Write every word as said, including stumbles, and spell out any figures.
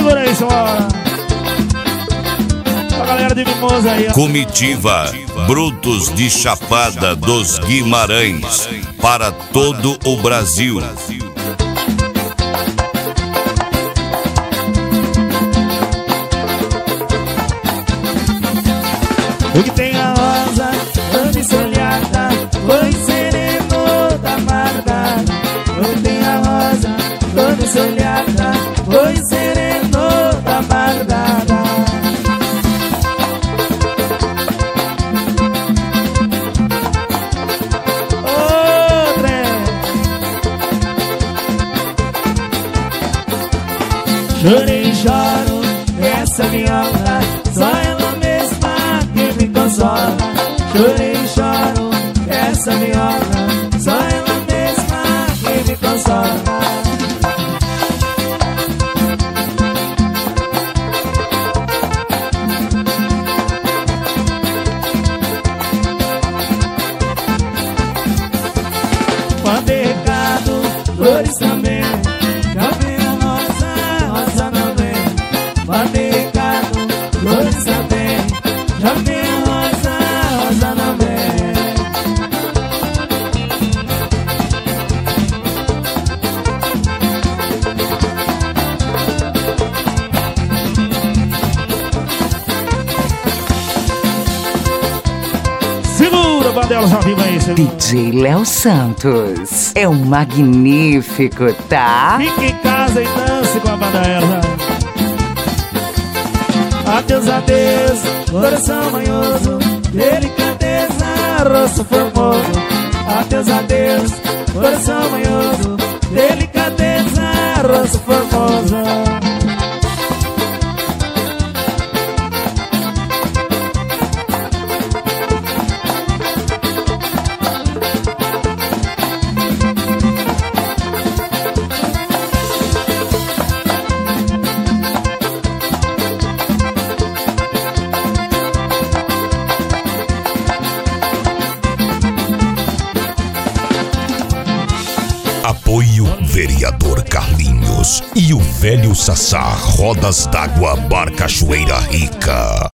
Segura aí, senhora. A galera de Mimosa aí, ó. Comitiva Brutos de Chapada dos Guimarães para todo o Brasil. O que tem a rosa, onde solhada, foi sereno da marda. O que tem a rosa, onde solhada, foi sereno da marda. Chorei e choro, essa viola, só ela mesma que me consola. Chorei e choro, essa viola, só ela mesma que me consola. Mandei recado, flores também. Já vi a rosa, rosa não vem. Mandei recado, flores também. Já vi a rosa, rosa não vem. Segura, Bandelas ao vivo aí, segura. D J Léo Santos é um magnífico, tá? Fique em casa e dance com a Bandelas. Adeus, adeus, coração manhoso, delicadeza, rosto formoso. Adeus, adeus, coração manhoso, delicadeza, rosto formoso. Apoio Vereador Carlinhos e o velho Sassá, Rodas d'Água, Bar Cachoeira Rica.